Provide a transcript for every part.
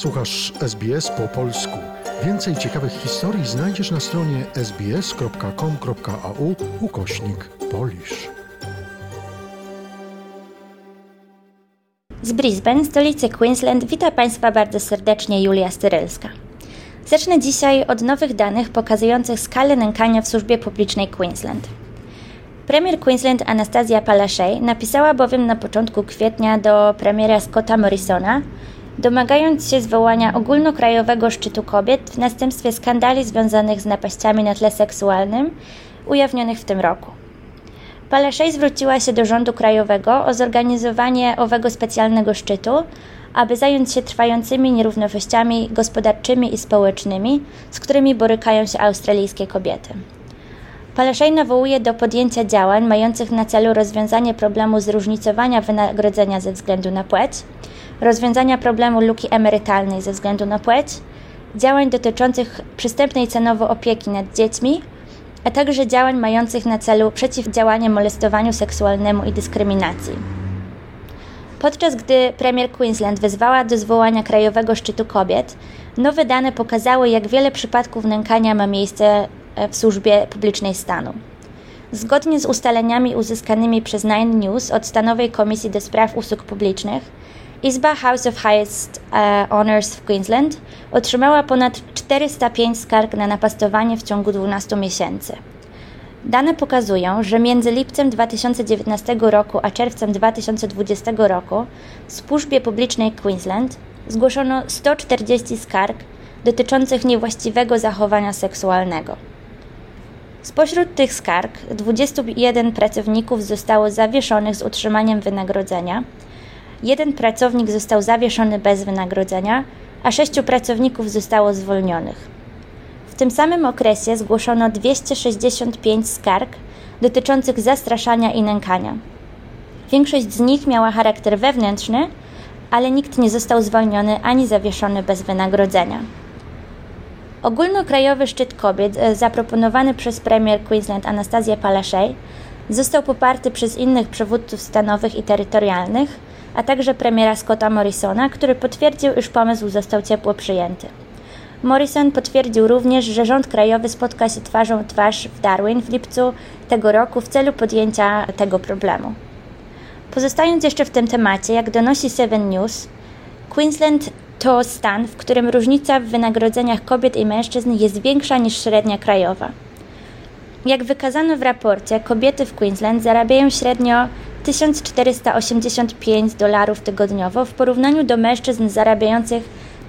Słuchasz SBS po polsku. Więcej ciekawych historii znajdziesz na stronie sbs.com.au/Polish. Z Brisbane, stolicy Queensland, wita Państwa bardzo serdecznie Julia Styrylska. Zacznę dzisiaj od nowych danych pokazujących skalę nękania w służbie publicznej Queensland. Premier Queensland Anastasia Palaszczuk napisała bowiem na początku kwietnia do premiera Scotta Morrisona, domagając się zwołania ogólnokrajowego szczytu kobiet w następstwie skandali związanych z napaściami na tle seksualnym ujawnionych w tym roku. Palaszczuk zwróciła się do rządu krajowego o zorganizowanie owego specjalnego szczytu, aby zająć się trwającymi nierównościami gospodarczymi i społecznymi, z którymi borykają się australijskie kobiety. Palaszczuk nawołuje do podjęcia działań mających na celu rozwiązanie problemu zróżnicowania wynagrodzenia ze względu na płeć, rozwiązania problemu luki emerytalnej ze względu na płeć, działań dotyczących przystępnej cenowo opieki nad dziećmi, a także działań mających na celu przeciwdziałanie molestowaniu seksualnemu i dyskryminacji. Podczas gdy premier Queensland wezwała do zwołania Krajowego Szczytu Kobiet, nowe dane pokazały, jak wiele przypadków nękania ma miejsce w służbie publicznej stanu. Zgodnie z ustaleniami uzyskanymi przez Nine News od Stanowej Komisji do Spraw Usług Publicznych, Izba House of Highest Honours w Queensland otrzymała ponad 405 skarg na napastowanie w ciągu 12 miesięcy. Dane pokazują, że między lipcem 2019 roku a czerwcem 2020 roku w służbie publicznej Queensland zgłoszono 140 skarg dotyczących niewłaściwego zachowania seksualnego. Spośród tych skarg 21 pracowników zostało zawieszonych z utrzymaniem wynagrodzenia, 1 pracownik został zawieszony bez wynagrodzenia, a 6 pracowników zostało zwolnionych. W tym samym okresie zgłoszono 265 skarg dotyczących zastraszania i nękania. Większość z nich miała charakter wewnętrzny, ale nikt nie został zwolniony ani zawieszony bez wynagrodzenia. Ogólnokrajowy Szczyt Kobiet zaproponowany przez premier Queensland Anastasię Palaszczuk został poparty przez innych przywódców stanowych i terytorialnych, a także premiera Scotta Morrisona, który potwierdził, iż pomysł został ciepło przyjęty. Morrison potwierdził również, że rząd krajowy spotka się twarzą w twarz w Darwin w lipcu tego roku w celu podjęcia tego problemu. Pozostając jeszcze w tym temacie, jak donosi Seven News, Queensland to stan, w którym różnica w wynagrodzeniach kobiet i mężczyzn jest większa niż średnia krajowa. Jak wykazano w raporcie, kobiety w Queensland zarabiają średnio $1485 tygodniowo w porównaniu do mężczyzn zarabiających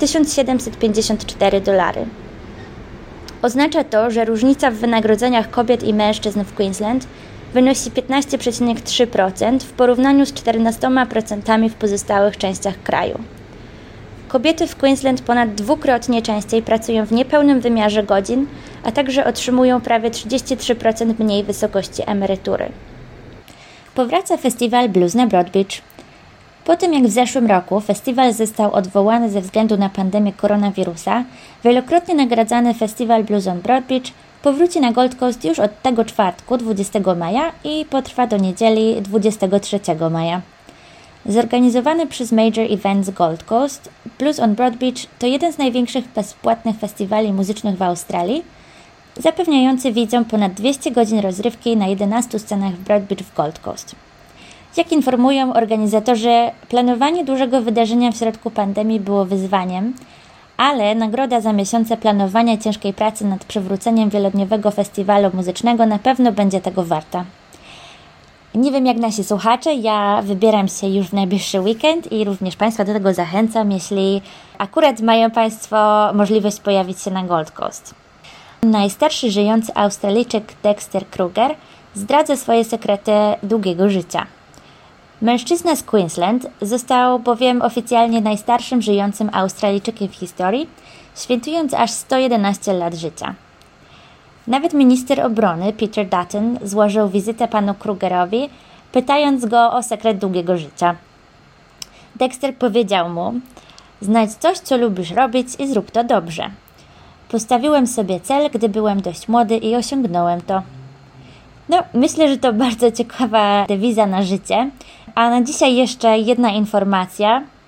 $1754. Oznacza to, że różnica w wynagrodzeniach kobiet i mężczyzn w Queensland wynosi 15,3% w porównaniu z 14% w pozostałych częściach kraju. Kobiety w Queensland ponad dwukrotnie częściej pracują w niepełnym wymiarze godzin, a także otrzymują prawie 33% mniej wysokości emerytury. Powraca festiwal Blues na Broadbeach. Po tym jak w zeszłym roku festiwal został odwołany ze względu na pandemię koronawirusa, wielokrotnie nagradzany festiwal Blues on Broadbeach powróci na Gold Coast już od tego czwartku 20 maja i potrwa do niedzieli 23 maja. Zorganizowany przez Major Events Gold Coast, Blues on Broadbeach to jeden z największych bezpłatnych festiwali muzycznych w Australii, zapewniający widzom ponad 200 godzin rozrywki na 11 scenach w Broadbeach w Gold Coast. Jak informują organizatorzy, planowanie dużego wydarzenia w środku pandemii było wyzwaniem, ale nagroda za miesiące planowania ciężkiej pracy nad przywróceniem wielodniowego festiwalu muzycznego na pewno będzie tego warta. Nie wiem jak nasi słuchacze, ja wybieram się już w najbliższy weekend i również Państwa do tego zachęcam, jeśli akurat mają Państwo możliwość pojawić się na Gold Coast. Najstarszy żyjący Australijczyk Dexter Kruger zdradza swoje sekrety długiego życia. Mężczyzna z Queensland został bowiem oficjalnie najstarszym żyjącym Australijczykiem w historii, świętując aż 111 lat życia. Nawet minister obrony Peter Dutton złożył wizytę panu Krugerowi, pytając go o sekret długiego życia. Dexter powiedział mu: znajdź coś, co lubisz robić i zrób to dobrze. Postawiłem sobie cel, gdy byłem dość młody i osiągnąłem to. No, myślę, że to bardzo ciekawa dewiza na życie. A na dzisiaj jeszcze jedna informacja.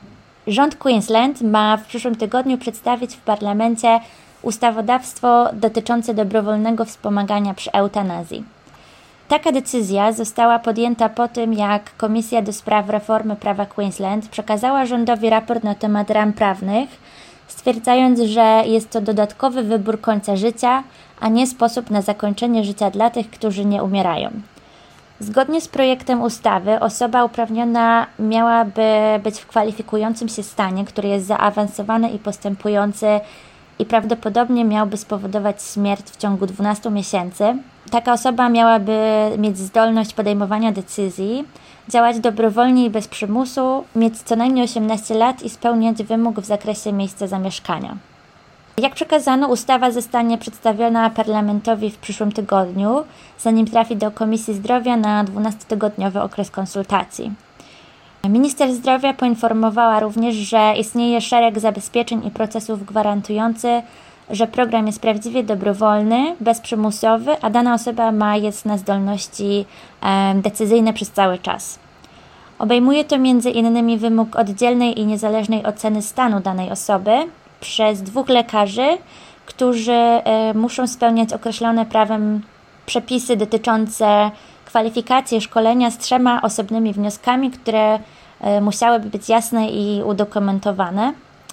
Rząd Queensland ma w przyszłym tygodniu przedstawić w parlamencie ustawodawstwo dotyczące dobrowolnego wspomagania przy eutanazji. Taka decyzja została podjęta po tym, jak Komisja do Spraw Reformy Prawa Queensland przekazała rządowi raport na temat ram prawnych, stwierdzając, że jest to dodatkowy wybór końca życia, a nie sposób na zakończenie życia dla tych, którzy nie umierają. Zgodnie z projektem ustawy osoba uprawniona miałaby być w kwalifikującym się stanie, który jest zaawansowany i postępujący i prawdopodobnie miałby spowodować śmierć w ciągu 12 miesięcy. Taka osoba miałaby mieć zdolność podejmowania decyzji, działać dobrowolnie i bez przymusu, mieć co najmniej 18 lat i spełniać wymóg w zakresie miejsca zamieszkania. Jak przekazano, ustawa zostanie przedstawiona parlamentowi w przyszłym tygodniu, zanim trafi do Komisji Zdrowia na 12-tygodniowy okres konsultacji. Minister zdrowia poinformowała również, że istnieje szereg zabezpieczeń i procesów gwarantujący, że program jest prawdziwie dobrowolny, bezprzymusowy, a dana osoba ma jasne zdolności decyzyjne przez cały czas. Obejmuje to m.in. wymóg oddzielnej i niezależnej oceny stanu danej osoby przez 2 lekarzy, którzy muszą spełniać określone prawem przepisy dotyczące kwalifikacji i szkolenia z 3 osobnymi wnioskami, które musiałyby być jasne i udokumentowane.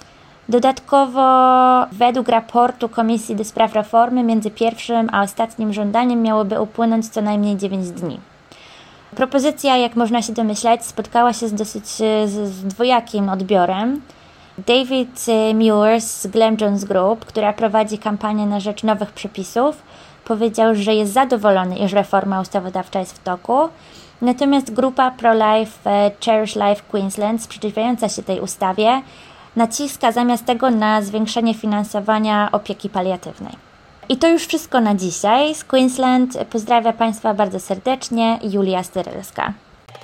Dodatkowo, według raportu Komisji do Spraw Reformy, między pierwszym a ostatnim żądaniem miałoby upłynąć co najmniej 9 dni. Propozycja, jak można się domyślać, spotkała się z dosyć dwojakim odbiorem. David Muir z Glen Jones Group, która prowadzi kampanię na rzecz nowych przepisów, powiedział, że jest zadowolony, iż reforma ustawodawcza jest w toku. Natomiast grupa Pro-Life Cherish Life Queensland, sprzeciwiająca się tej ustawie, naciska zamiast tego na zwiększenie finansowania opieki paliatywnej. I to już wszystko na dzisiaj. Z Queensland pozdrawia Państwa bardzo serdecznie Julia Styrylska.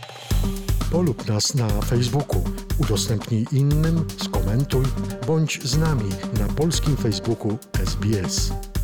Polub nas na Facebooku, udostępnij innym, skomentuj, bądź z nami na polskim Facebooku SBS.